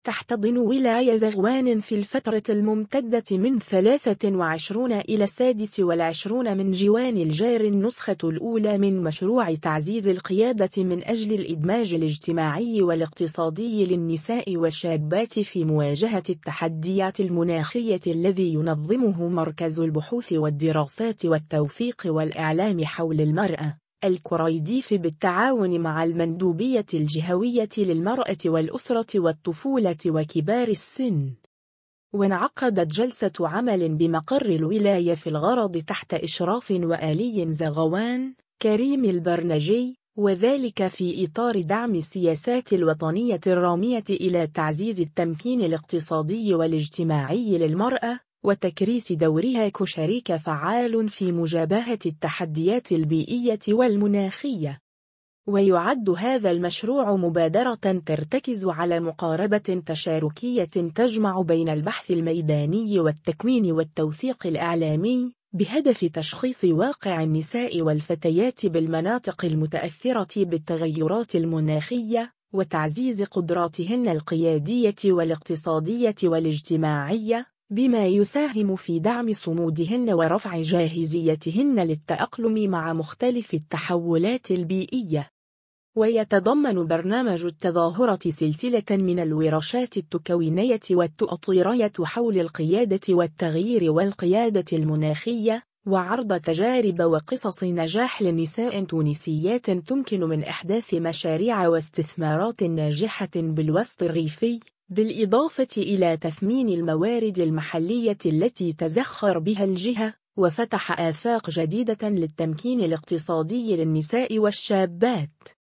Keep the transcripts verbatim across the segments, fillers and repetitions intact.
تحتضن ولاية زغوان في الفترة الممتدة من ثلاثة وعشرين إلى السادس والعشرين من جوان الجار النسخة الأولى من مشروع تعزيز القيادة من أجل الإدماج الاجتماعي والاقتصادي للنساء والشابات في مواجهة التحديات المناخية، الذي ينظمه مركز البحوث والدراسات والتوثيق والإعلام حول المرأة الكريديف بالتعاون مع المندوبية الجهوية للمرأة والأسرة والطفولة وكبار السن. وانعقدت جلسة عمل بمقر الولاية في الغرض تحت إشراف وآلي زغوان كريم البرنجي، وذلك في إطار دعم السياسات الوطنية الرامية إلى تعزيز التمكين الاقتصادي والاجتماعي للمرأة وتكريس دورها كشريك فعال في مجابهة التحديات البيئية والمناخية. ويعد هذا المشروع مبادرة ترتكز على مقاربة تشاركية تجمع بين البحث الميداني والتكوين والتوثيق الإعلامي، بهدف تشخيص واقع النساء والفتيات بالمناطق المتأثرة بالتغيرات المناخية، وتعزيز قدراتهن القيادية والاقتصادية والاجتماعية، بما يساهم في دعم صمودهن ورفع جاهزيتهن للتأقلم مع مختلف التحولات البيئية. ويتضمن برنامج التظاهرة سلسلة من الورشات التكوينية والتأطيرية حول القيادة والتغيير والقيادة المناخية، وعرض تجارب وقصص نجاح لنساء تونسيات تمكن من إحداث مشاريع واستثمارات ناجحة بالوسط الريفي، بالإضافة إلى تثمين الموارد المحلية التي تزخر بها الجهة، وفتح آفاق جديدة للتمكين الاقتصادي للنساء والشابات.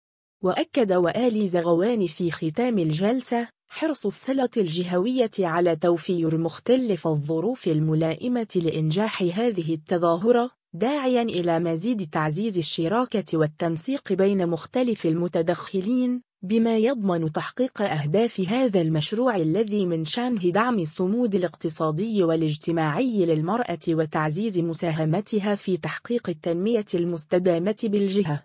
وأكد وآلي زغوان في ختام الجلسة حرص السلطة الجهوية على توفير مختلف الظروف الملائمة لإنجاح هذه التظاهرة، داعيا إلى مزيد تعزيز الشراكة والتنسيق بين مختلف المتدخلين، بما يضمن تحقيق أهداف هذا المشروع الذي من شأنه دعم الصمود الاقتصادي والاجتماعي للمرأة وتعزيز مساهمتها في تحقيق التنمية المستدامة بالجهة.